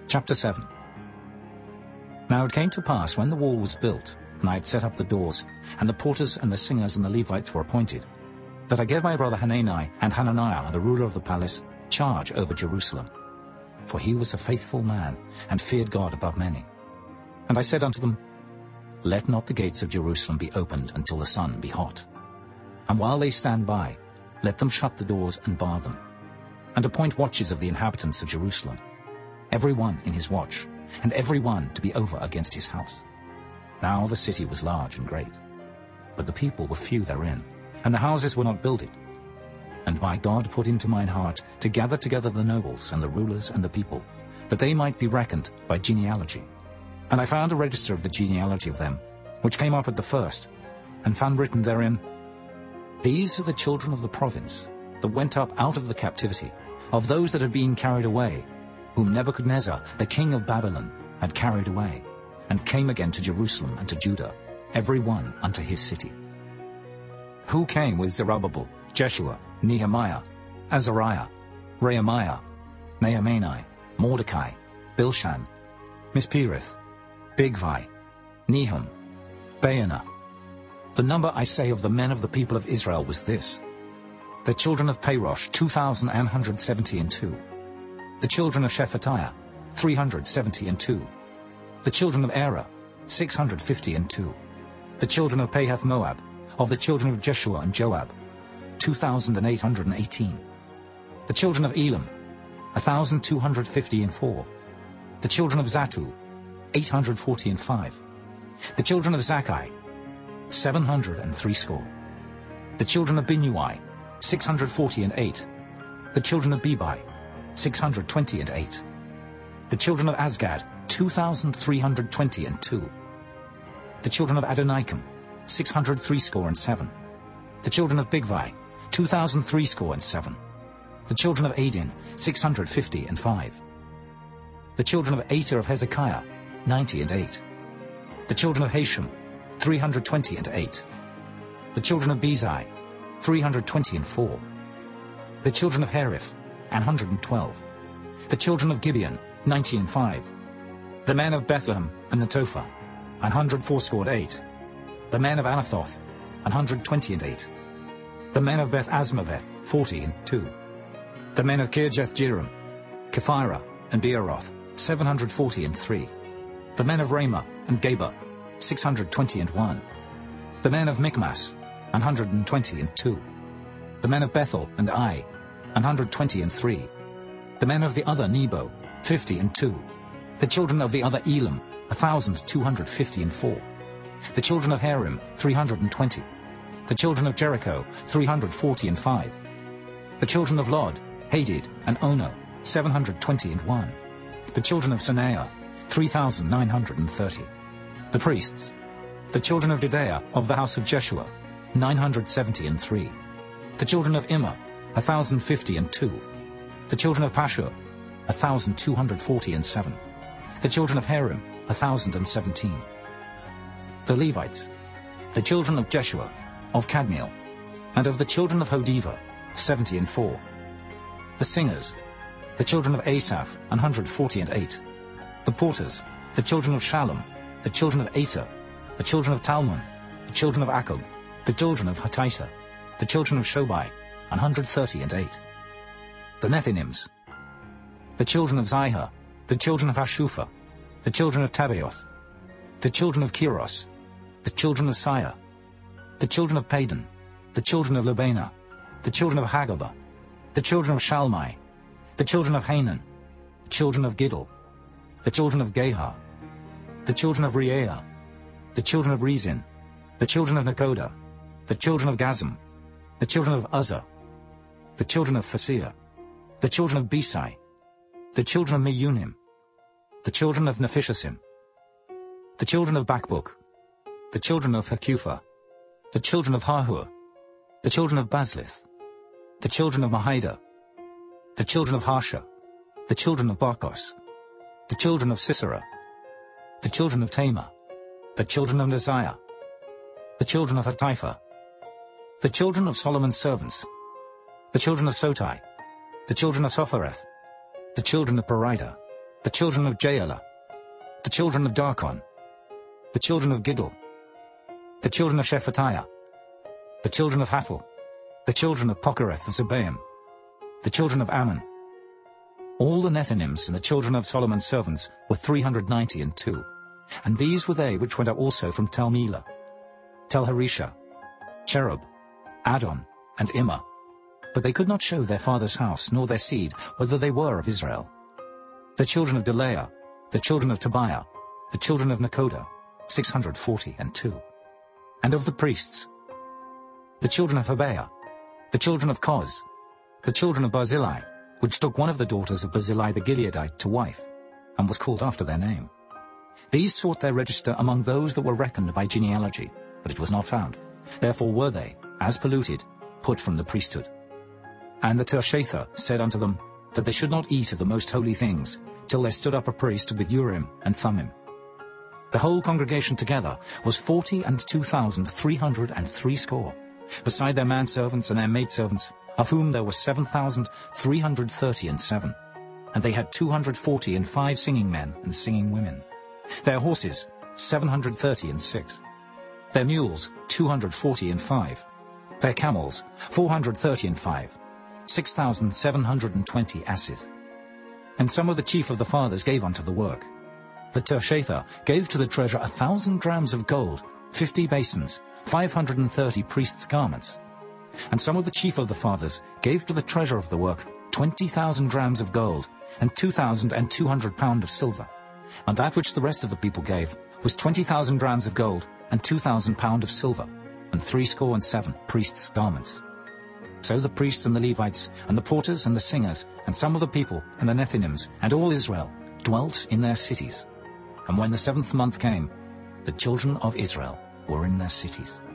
Chapter 7. Now it came to pass, when the wall was built, and I had set up the doors, and the porters and the singers and the Levites were appointed, that I gave my brother Hanani and Hananiah, the ruler of the palace, charge over Jerusalem. For he was a faithful man, and feared God above many. And I said unto them, Let not the gates of Jerusalem be opened until the sun be hot. And while they stand by, let them shut the doors and bar them, and appoint watches of the inhabitants of Jerusalem, every one in his watch, and every one to be over against his house. Now the city was large and great, but the people were few therein, and the houses were not builded. And my God put into mine heart to gather together the nobles and the rulers and the people, that they might be reckoned by genealogy. And I found a register of the genealogy of them, which came up at the first, and found written therein, These are the children of the province, that went up out of the captivity, of those that had been carried away, whom Nebuchadnezzar, the king of Babylon, had carried away, and came again to Jerusalem and to Judah, every one unto his city. Who came with Zerubbabel, Jeshua, Nehemiah, Azariah, Rehemiah, Nehemiah, Mordecai, Bilshan, Mispereth, Bigvai, Nehum, Baanah. The number, I say, of the men of the people of Israel was this: the children of Parosh, 2,172. The children of Shephatiah, 372. The children of Erah, 652. The children of Pahath Moab, of the children of Jeshua and Joab, 2,818. The children of Elam, 1,254. The children of Zatu, 845. The children of Zakkai, 760. The children of Binnui, 648. The children of Bebai, 628. The children of Azgad, 2,322. The children of Adonikam, 667. The children of Bigvai, 2,367. The children of Adin, 655. The children of Ater of Hezekiah, 98. The children of Hashem, 328. The children of Bezai, 324. The children of Hariph, 112. The children of Gibeon, 95. The men of Bethlehem and Netophah, 148. The men of Anathoth, 128. The men of Beth Asmaveth, 42. The men of Kirjath-jearim, Kephirah, and Beeroth, 743. The men of Ramah and Geba, 621. The men of Michmas, 122. The men of Bethel and Ai, 123. The men of the other Nebo, 52. The children of the other Elam, 1,254. The children of Harim, 320. The children of Jericho, 345. The children of Lod, Hadid, and Ono, 721. The children of Sanaiah, 3,930. The priests. The children of Judea of the house of Jeshua, 973. The children of Immer, 1,052. The children of Pashur, 1,247. The children of Harim, 1,017. The Levites, the children of Jeshua, of Kadmiel, and of the children of Hodiva, 74. The singers, the children of Asaph, 148. The porters, the children of Shallum, the children of Ater, the children of Talmon, the children of Akub, the children of Hatita, the children of Shobai, 138. The Nethinims, the children of Zihah, the children of Hashupha, the children of Tabaoth, the children of Keros, the children of Siyah, the children of Padan, the children of Lebanah, the children of Hagabah, the children of Shalmai, the children of Hanan, the children of Giddel, the children of Gahar, the children of Reaiah, the children of Rezin, the children of Nekoda, the children of Gazam, the children of Uzzah, the children of Phasir, the children of Besai, the children of Meunim, the children of Nephishtim, the children of Bakbuk, the children of Hakupha, the children of Hahur, the children of Bazlith, the children of Mahida, the children of Harsha, the children of Barkos, the children of Sisera, the children of Tamar, the children of Neziah, the children of Hatipha, the children of Solomon's servants, the children of Sotai, the children of Sophereth, the children of Perida, the children of Jaela, the children of Darkon, the children of Giddel, the children of Shephatiah, the children of Hattil, the children of Pokereth-Zebaim, the children of Ammon. All the Nethinims and the children of Solomon's servants were 392, and these were they which went up also from Tel Melah, Tel Harisha, Cherub, Adon, and Immer. But they could not show their father's house, nor their seed, whether they were of Israel. The children of Delaiah, the children of Tobiah, the children of Nekoda, 642. And of the priests, the children of Hobaiah, the children of Koz, the children of Barzillai, which took one of the daughters of Barzillai the Gileadite to wife, and was called after their name. These sought their register among those that were reckoned by genealogy, but it was not found. Therefore were they, as polluted, put from the priesthood. And the Tirshatha said unto them, that they should not eat of the most holy things, till there stood up a priest with Urim and Thummim. The whole congregation together was 42,303, beside their manservants and their maidservants, of whom there were 7,337. And they had 245 singing men and singing women. Their horses, 736. Their mules, 245. Their camels, 435. 6,720 asses. And some of the chief of the fathers gave unto the work. The Tirshatha gave to the treasure 1,000 drams of gold, 50 basins, 530 priests' garments. And some of the chief of the fathers gave to the treasure of the work 20,000 drams of gold, and 2,200 pound of silver. And that which the rest of the people gave was 20,000 drams of gold, and 2,000 pound of silver, and 67 priests' garments. So the priests and the Levites, and the porters and the singers, and some of the people, and the Nethinims, and all Israel, dwelt in their cities. And when the 7th month came, the children of Israel were in their cities.